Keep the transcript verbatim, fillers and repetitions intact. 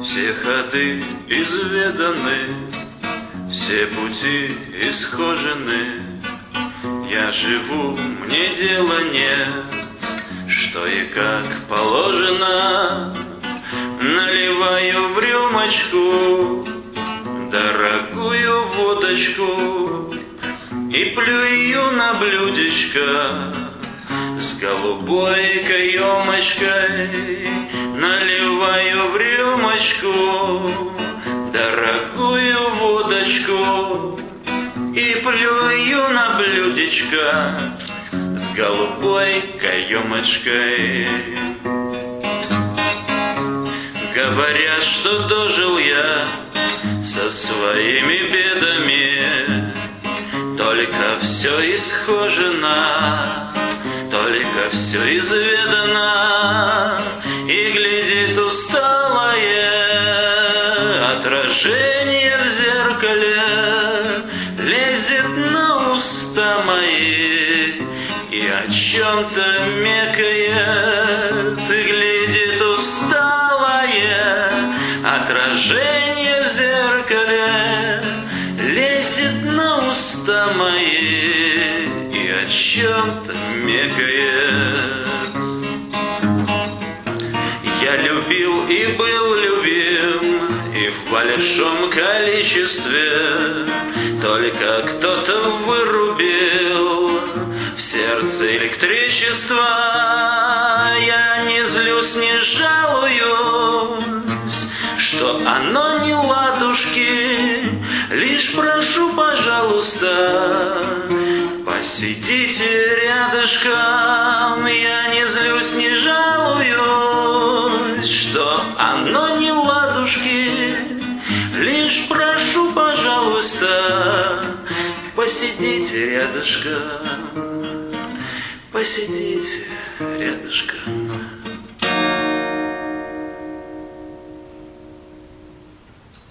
Все ходы изведаны, все пути исхожены. Я живу, мне дела нет, что и как положено. Наливаю в рюмочку дорогую водочку и плюю на блюдечко с голубой каемочкой. Наливаю в рюмочку дорогую водочку и плюю на блюдечко с голубой каемочкой. Говорят, что дожил я со своими бедами, только все исхожено, только все изведано. И глядит усталое отражение в зеркале, лезет на уста мои и о чем-то мекает. И глядит усталое отражение в зеркале, лезет на уста мои и о чем-то мекает. Я любил и был любим, и в большом количестве, только кто-то вырубил в сердце электричество. Я не злюсь, не жалуюсь, что оно не ладушки, лишь прошу, пожалуйста, посидите рядышком. Я не злюсь, не жалуюсь, что оно не ладушки, лишь прошу, пожалуйста, посидите рядышком, посидите рядышком.